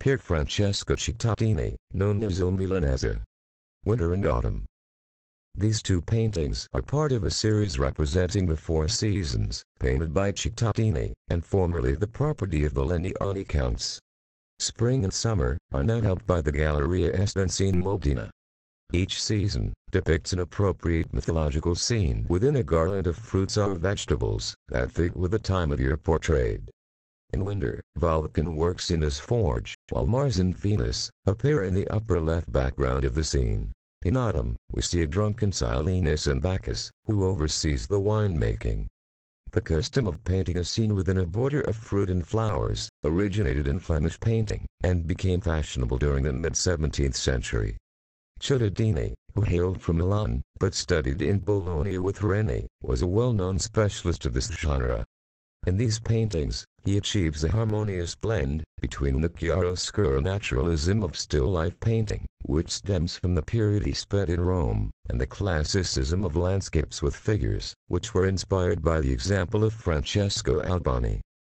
Pier Francesco Cittadini, known as Il Milanese. Winter and Autumn. These two paintings are part of a series representing the four seasons, painted by Cittadini, and formerly the property of the Legnani Counts. Spring and summer are now held by the Galleria Estense in Modena. Each season depicts an appropriate mythological scene within a garland of fruits or vegetables that fit with the time of year portrayed. In winter, Vulcan works in his forge, while Mars and Venus appear in the upper left background of the scene. In autumn, we see a drunken Silenus and Bacchus, who oversees the winemaking. The custom of painting a scene within a border of fruit and flowers originated in Flemish painting, and became fashionable during the mid-17th century. Cittadini, who hailed from Milan, but studied in Bologna with Reni, was a well-known specialist of this genre. In these paintings, he achieves a harmonious blend between the chiaroscuro naturalism of still-life painting, which stems from the period he spent in Rome, and the classicism of landscapes with figures, which were inspired by the example of Francesco Albani.